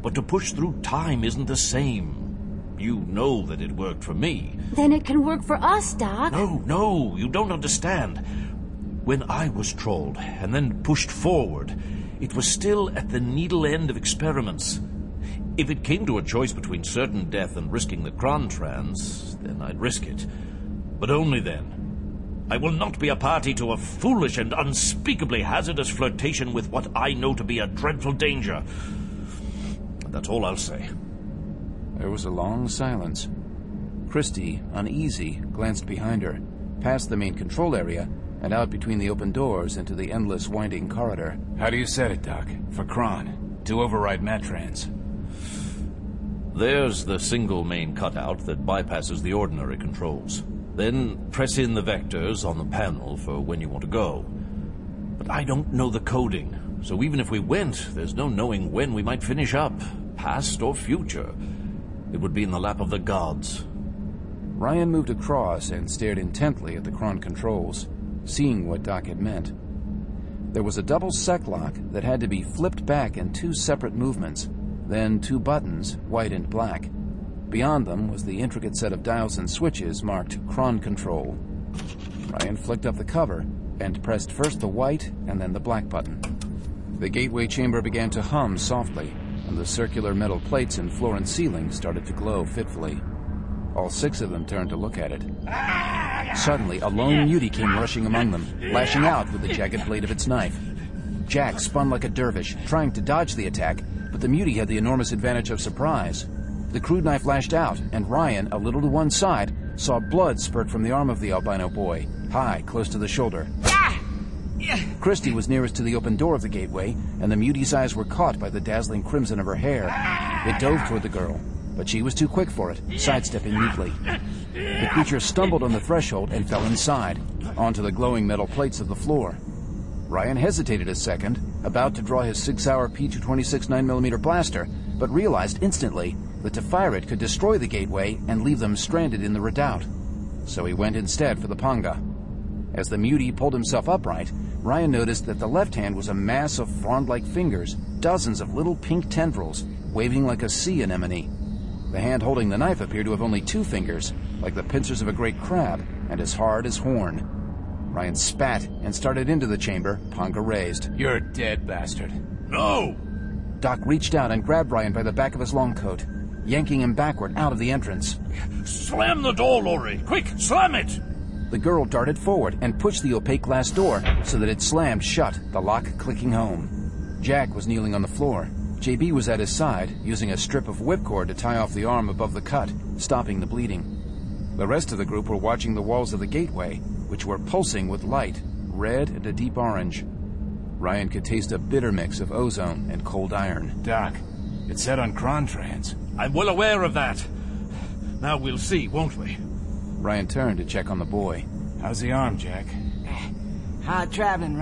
But to push through time isn't the same. You know that it worked for me. Then it can work for us, Doc. No, you don't understand. When I was trolled and then pushed forward, it was still at the needle end of experiments. If it came to a choice between certain death and risking the Krontrans, then I'd risk it. But only then. I will not be a party to a foolish and unspeakably hazardous flirtation with what I know to be a dreadful danger. That's all I'll say. There was a long silence. Christie, uneasy, glanced behind her, past the main control area, and out between the open doors into the endless winding corridor. How do you set it, Doc? For Kron, to override Matrans. There's the single main cutout that bypasses the ordinary controls. Then press in the vectors on the panel for when you want to go. But I don't know the coding, so even if we went, there's no knowing when we might finish up, past or future. It would be in the lap of the gods. Ryan moved across and stared intently at the Kron controls, seeing what Doc had meant. There was a double sec lock that had to be flipped back in 2 separate movements, then 2 buttons, white and black. Beyond them was the intricate set of dials and switches marked Kron Control. Ryan flicked up the cover and pressed first the white and then the black button. The gateway chamber began to hum softly, and the circular metal plates in floor and ceiling started to glow fitfully. All 6 of them turned to look at it. Suddenly, a lone mutie came rushing among them, lashing out with the jagged blade of its knife. Jack spun like a dervish, trying to dodge the attack, but the mutie had the enormous advantage of surprise. The crude knife lashed out, and Ryan, a little to one side, saw blood spurt from the arm of the albino boy, high, close to the shoulder. Christie was nearest to the open door of the gateway, and the mutie's eyes were caught by the dazzling crimson of her hair. It dove toward the girl, but she was too quick for it, sidestepping neatly. The creature stumbled on the threshold and fell inside, onto the glowing metal plates of the floor. Ryan hesitated a second, about to draw his 6-hour P226 9mm blaster, but realized instantly that to fire it could destroy the gateway and leave them stranded in the redoubt. So he went instead for the panga. As the mutie pulled himself upright, Ryan noticed that the left hand was a mass of frond-like fingers, dozens of little pink tendrils, waving like a sea anemone. The hand holding the knife appeared to have only 2 fingers, like the pincers of a great crab, and as hard as horn. Ryan spat and started into the chamber, panga raised. You're dead, bastard. No! Doc reached out and grabbed Ryan by the back of his long coat, yanking him backward out of the entrance. Slam the door, Laurie! Quick, slam it! The girl darted forward and pushed the opaque glass door so that it slammed shut, the lock clicking home. Jack was kneeling on the floor. JB was at his side, using a strip of whipcord to tie off the arm above the cut, stopping the bleeding. The rest of the group were watching the walls of the gateway, which were pulsing with light, red and a deep orange. Ryan could taste a bitter mix of ozone and cold iron. Doc, it's set on Krontrans. I'm well aware of that. Now we'll see, won't we? Ryan turned to check on the boy. How's the arm, Jack? Hard traveling,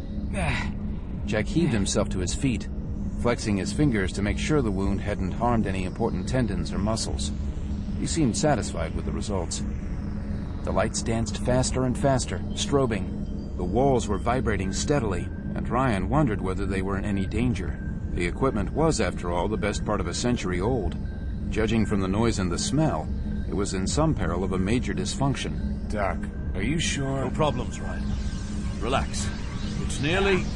Ryan. Jack heaved himself to his feet, flexing his fingers to make sure the wound hadn't harmed any important tendons or muscles. He seemed satisfied with the results. The lights danced faster and faster, strobing. The walls were vibrating steadily, and Ryan wondered whether they were in any danger. The equipment was, after all, the best part of a century old. Judging from the noise and the smell, it was in some peril of a major dysfunction. Doc, are you sure? No problems, Ryan. Relax. It's nearly...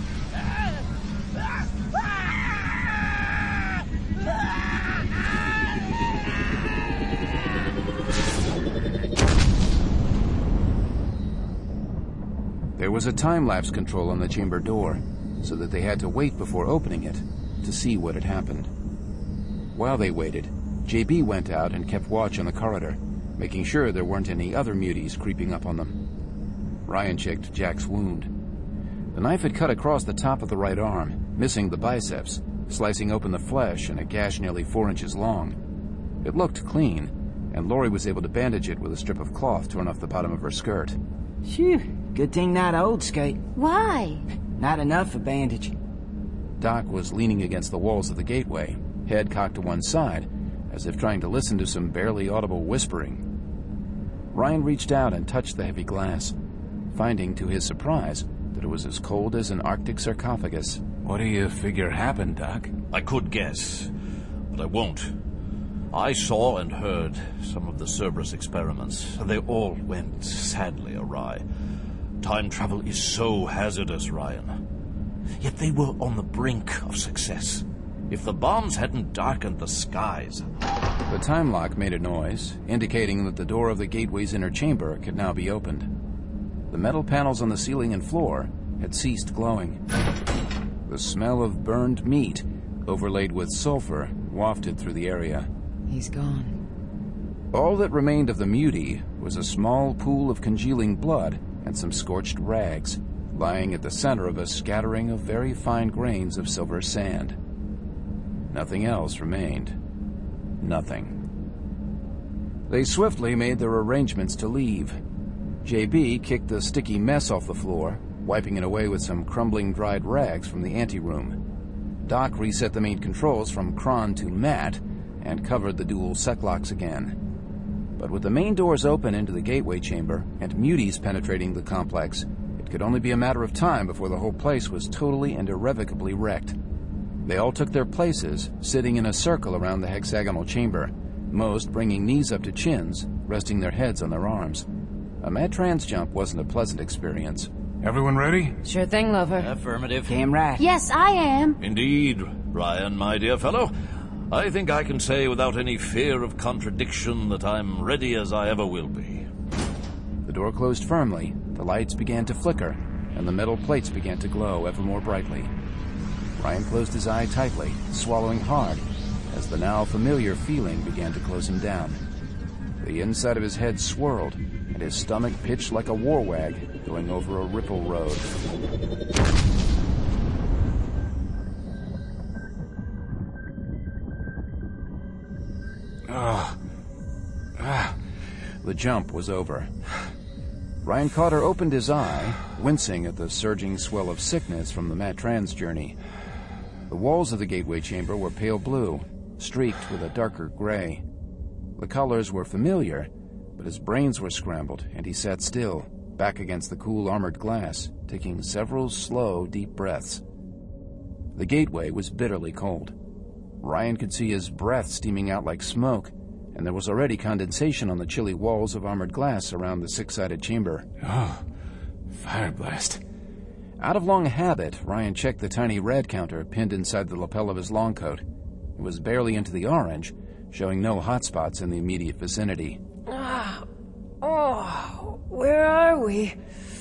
There was a time-lapse control on the chamber door, so that they had to wait before opening it to see what had happened. While they waited, JB went out and kept watch on the corridor, making sure there weren't any other muties creeping up on them. Ryan checked Jack's wound. The knife had cut across the top of the right arm, missing the biceps, slicing open the flesh in a gash nearly 4 inches long. It looked clean, and Laurie was able to bandage it with a strip of cloth torn off the bottom of her skirt. Phew, good thing not old skate. Why? Not enough for bandage. Doc was leaning against the walls of the gateway, head cocked to one side, as if trying to listen to some barely audible whispering. Ryan reached out and touched the heavy glass, finding to his surprise that it was as cold as an Arctic sarcophagus. What do you figure happened, Doc? I could guess. but I won't. I saw and heard some of the Cerberus experiments, and they all went sadly awry. Time travel is so hazardous, Ryan. Yet they were on the brink of success. If the bombs hadn't darkened the skies... The time lock made a noise, indicating that the door of the gateway's inner chamber could now be opened. The metal panels on the ceiling and floor had ceased glowing. The smell of burned meat, overlaid with sulfur, wafted through the area. He's gone. All that remained of the mutie was a small pool of congealing blood and some scorched rags, lying at the center of a scattering of very fine grains of silver sand. Nothing else remained. Nothing. They swiftly made their arrangements to leave. JB kicked the sticky mess off the floor, wiping it away with some crumbling dried rags from the anteroom. Doc reset the main controls from Kron to Matt and covered the dual seclocks again. But with the main doors open into the gateway chamber and muties penetrating the complex, it could only be a matter of time before the whole place was totally and irrevocably wrecked. They all took their places, sitting in a circle around the hexagonal chamber, most bringing knees up to chins, resting their heads on their arms. A mad trans jump wasn't a pleasant experience. Everyone ready? Sure thing, lover. Affirmative. Damn right. Yes, I am. Indeed, Ryan, my dear fellow. I think I can say without any fear of contradiction that I'm ready as I ever will be. The door closed firmly, the lights began to flicker, and the metal plates began to glow ever more brightly. Ryan closed his eye tightly, swallowing hard, as the now familiar feeling began to close him down. The inside of his head swirled, and his stomach pitched like a war wag going over a ripple road. The jump was over. Ryan Cotter opened his eye, wincing at the surging swell of sickness from the Matt Trans journey. The walls of the gateway chamber were pale blue, streaked with a darker gray. The colors were familiar, but his brains were scrambled, and he sat still, back against the cool armored glass, taking several slow, deep breaths. The gateway was bitterly cold. Ryan could see his breath steaming out like smoke, and there was already condensation on the chilly walls of armored glass around the six-sided chamber. Oh, fire blast. Out of long habit, Ryan checked the tiny red counter pinned inside the lapel of his long coat. It was barely into the orange, showing no hotspots in the immediate vicinity. Where are we?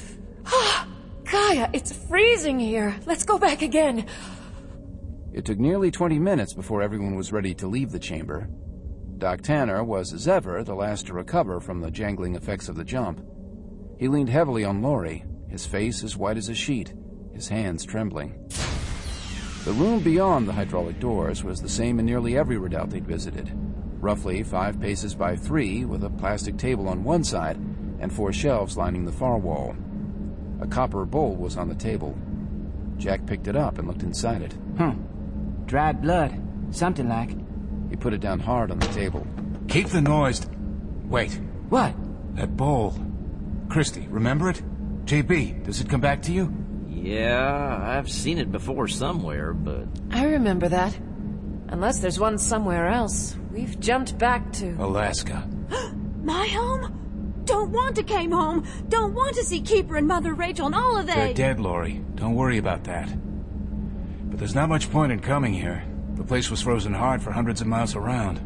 Kaya, it's freezing here. Let's go back again. It took nearly 20 minutes before everyone was ready to leave the chamber. Doc Tanner was, as ever, the last to recover from the jangling effects of the jump. He leaned heavily on Laurie, his face as white as a sheet, his hands trembling. The room beyond the hydraulic doors was the same in nearly every redoubt they'd visited. Roughly 5 paces by 3, with a plastic table on one side and 4 shelves lining the far wall. A copper bowl was on the table. Jack picked it up and looked inside it. Dried blood. Something like. He put it down hard on the table. Keep the noise. Wait. What? That bowl. Christy, remember it? JB, does it come back to you? Yeah, I've seen it before somewhere, but... I remember that. Unless there's one somewhere else. We've jumped back to... Alaska. My home? Don't want to came home. Don't want to see Keeper and Mother Rachel and all of they. They're dead, Laurie. Don't worry about that. But there's not much point in coming here. The place was frozen hard for hundreds of miles around.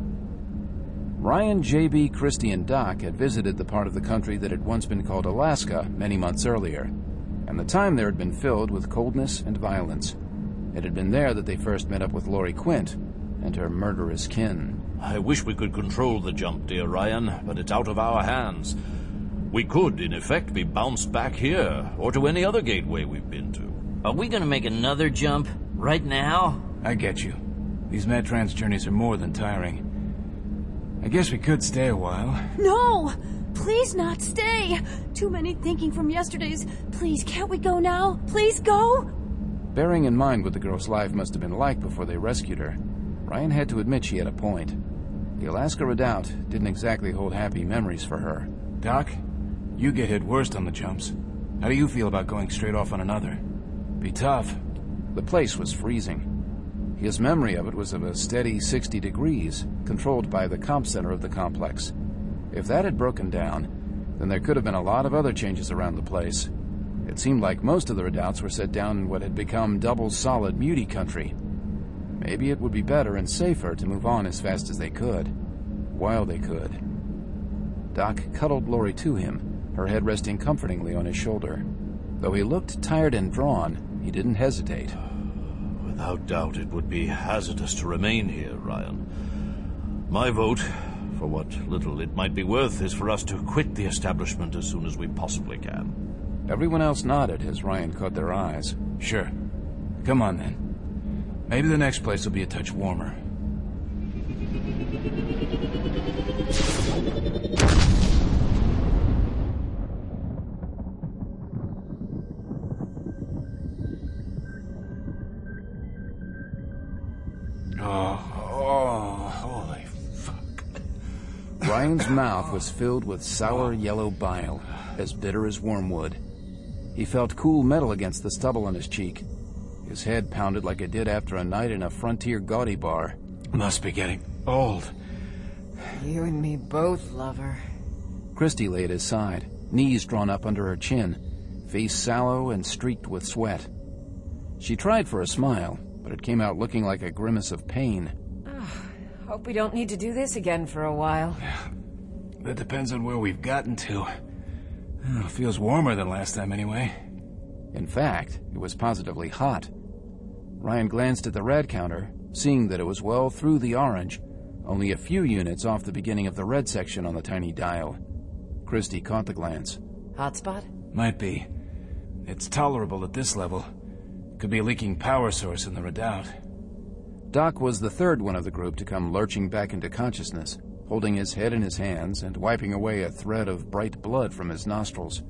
Ryan, JB, Christy, and Doc had visited the part of the country that had once been called Alaska many months earlier, and the time there had been filled with coldness and violence. It had been there that they first met up with Laurie Quint and her murderous kin. I wish we could control the jump, dear Ryan, but it's out of our hands. We could, in effect, be bounced back here, or to any other gateway we've been to. Are we gonna make another jump? Right now? I get you. These Matt Trans journeys are more than tiring. I guess we could stay a while. No! Please not stay! Too many thinking from yesterday's. Please, can't we go now? Please go! Bearing in mind what the girl's life must have been like before they rescued her, Ryan had to admit she had a point. The Alaska Redoubt didn't exactly hold happy memories for her. Doc, you get hit worst on the jumps. How do you feel about going straight off on another? Be tough. The place was freezing. His memory of it was of a steady 60 degrees, controlled by the comp center of the complex. If that had broken down, then there could have been a lot of other changes around the place. It seemed like most of the redoubts were set down in what had become double-solid Muti country. Maybe it would be better and safer to move on as fast as they could, while they could. Doc cuddled Lori to him, her head resting comfortingly on his shoulder. Though he looked tired and drawn, he didn't hesitate. Without doubt, it would be hazardous to remain here, Ryan. My vote, for what little it might be worth, is for us to quit the establishment as soon as we possibly can. Everyone else nodded as Ryan caught their eyes. Sure. Come on, then. Maybe the next place will be a touch warmer. Holy fuck. Ryan's mouth was filled with sour yellow bile, as bitter as wormwood. He felt cool metal against the stubble on his cheek. His head pounded like it did after a night in a Frontier Gaudi bar. Must be getting old. You and me both, lover. Christy lay at his side, knees drawn up under her chin, face sallow and streaked with sweat. She tried for a smile, but it came out looking like a grimace of pain. Hope we don't need to do this again for a while. That depends on where we've gotten to. Feels warmer than last time anyway. In fact, it was positively hot. Ryan glanced at the rad counter, seeing that it was well through the orange, only a few units off the beginning of the red section on the tiny dial. Christy caught the glance. Hotspot? Might be. It's tolerable at this level. Could be a leaking power source in the redoubt. Doc was the third one of the group to come lurching back into consciousness, holding his head in his hands and wiping away a thread of bright blood from his nostrils.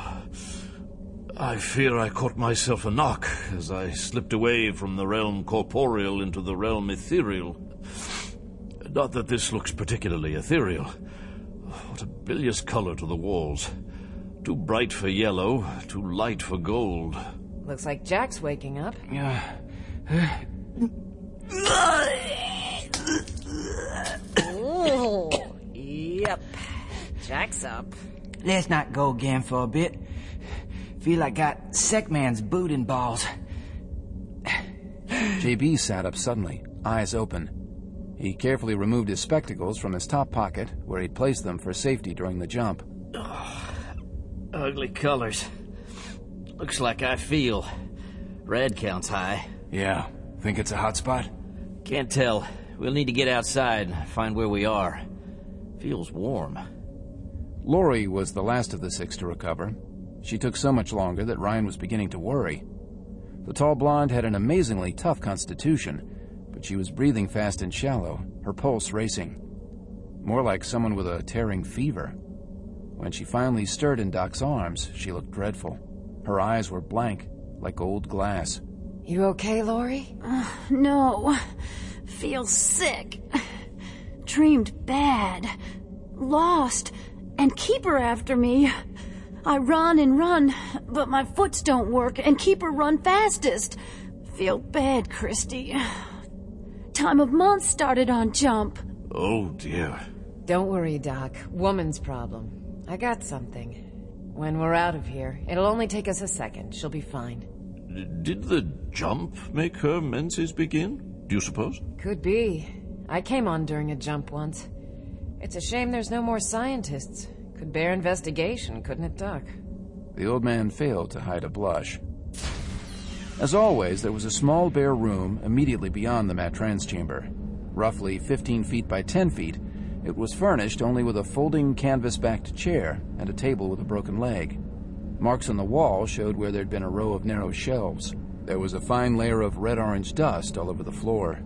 I fear I caught myself a knock as I slipped away from the realm corporeal into the realm ethereal. Not that this looks particularly ethereal. What a bilious color to the walls. Too bright for yellow, too light for gold. Looks like Jack's waking up. Oh, yep. Jack's up. Let's not go again for a bit. Feel like got Sekman's boot and balls. JB sat up suddenly, eyes open. He carefully removed his spectacles from his top pocket, where he'd placed them for safety during the jump. Ugly colors. Looks like I feel. Red counts high. Yeah. Think it's a hot spot? Can't tell. We'll need to get outside and find where we are. Feels warm. Lori was the last of the six to recover. She took so much longer that Ryan was beginning to worry. The tall blonde had an amazingly tough constitution, but she was breathing fast and shallow, her pulse racing. More like someone with a tearing fever. When she finally stirred in Doc's arms, she looked dreadful. Her eyes were blank, like old glass. You okay, Lori? No. Feel sick. Dreamed bad. Lost. And Keeper after me. I run and run, but my foots don't work, and Keeper run fastest. Feel bad, Christy. Time of month started on jump. Oh, dear. Don't worry, Doc. Woman's problem. I got something. When we're out of here, it'll only take us a second. She'll be fine. Did the jump make her menses begin, do you suppose? Could be. I came on during a jump once. It's a shame there's no more scientists. Could bear investigation, couldn't it, Doc? The old man failed to hide a blush. As always, there was a small bare room immediately beyond the Matrans chamber. Roughly 15 feet by 10 feet, it was furnished only with a folding canvas-backed chair and a table with a broken leg. Marks on the wall showed where there'd been a row of narrow shelves. There was a fine layer of red-orange dust all over the floor.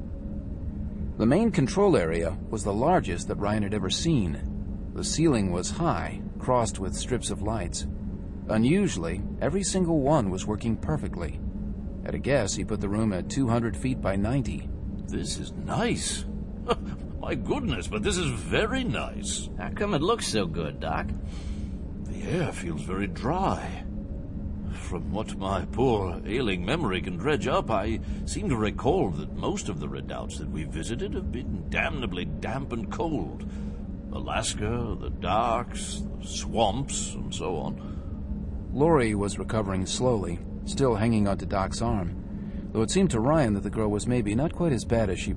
The main control area was the largest that Ryan had ever seen. The ceiling was high, crossed with strips of lights. Unusually, every single one was working perfectly. At a guess, he put the room at 200 feet by 90. This is nice. My goodness, but this is very nice. How come it looks so good, Doc? The air feels very dry. from what my poor ailing memory can dredge up, I seem to recall that most of the redoubts that we visited have been damnably damp and cold. Alaska, the docks, the swamps, and so on. Lori was recovering slowly, still hanging onto Doc's arm, though it seemed to Ryan that the girl was maybe not quite as bad as she